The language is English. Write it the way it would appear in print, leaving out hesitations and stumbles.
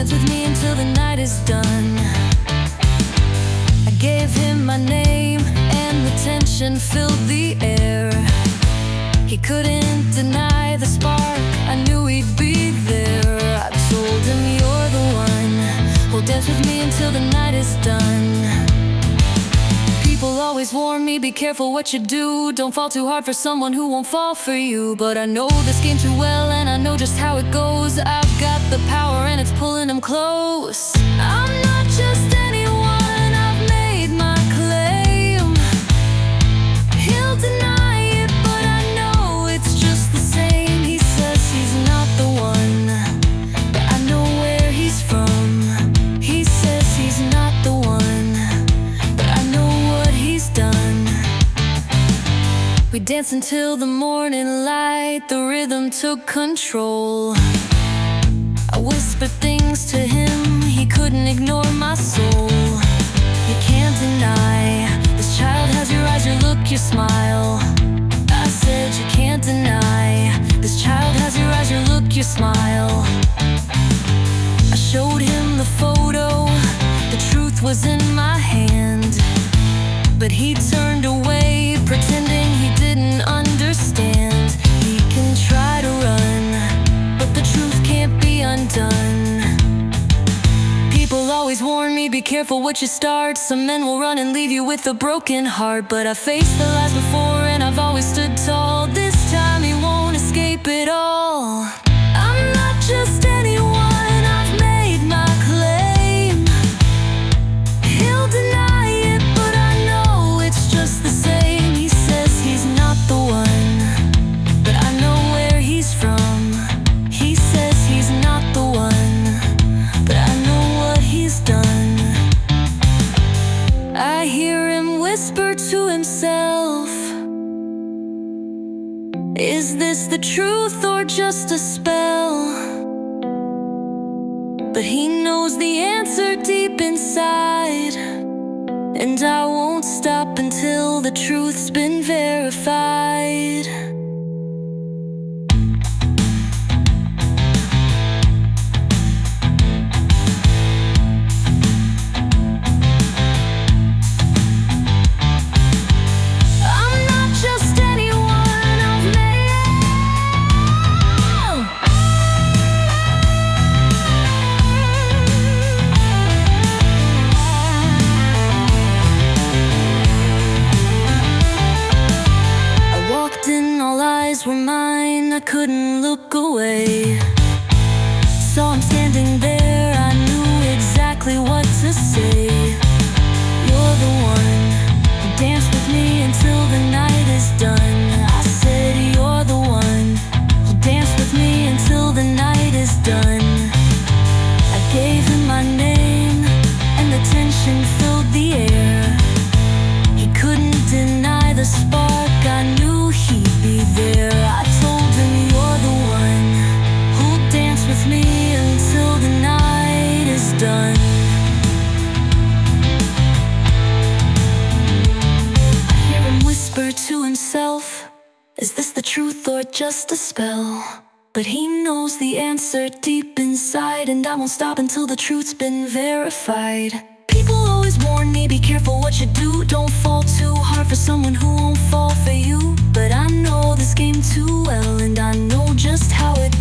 dance with me until the night is done. I gave him my name and the tension filled the air. He couldn't deny the spark, I knew he'd be there. I told him, you're the one who'll dance with me until the night is done. People always warn me, be careful what you do. Don't fall too hard for someone who won't fall for you. But I know this game too well and I know just how it goes. I've got the power and it's pulling them close. I'm not just anyone, I've made my claim. He'll deny it, but I know it's just the same. He says he's not the one, but I know where he's from. He says he's not the one, done. We danced until the morning light, the rhythm took control. I whispered things to him, he couldn't ignore my soul. You can't deny, this child has your eyes, your look, your smile. I said you can't deny, this child has your eyes, your look, your smile. I showed him the photo, the truth was in my hand. But he turned away, pretending he didn't understand. He can try to run, but the truth can't be undone. People always warn me, be careful what you start. Some men will run and leave you with a broken heart. But I faced the lies before and I've always stood tall. This time he won't escape it all. I'm not just anyone, I've made my claim. He'll deny just the same. He says he's not the one, but I know where he's from. He says he's not the one, but I know what he's done. I hear him whisper to himself, is this the truth or just a spell? But he knows the answer deep inside, and I won't stop until the truth's been verified. I'm not just anyone, I've made. All eyes were mine, I couldn't look away. Saw him standing there, I knew exactly what to say. You're the one who danced with me until the night is done. I said you're the one who danced with me until the night is done. I gave him my name and the tension filled the air. He couldn't deny the spark, I knew he'd be there. I told him you're the one who'll dance with me until the night is done. I hear him whisper to himself, is this the truth or just a spell? But he knows the answer deep inside, and I won't stop until the truth's been verified. People always warn me, be careful what you do. Don't fall too hard for someone who won't fall for you. But I know this game too well, and I know just how it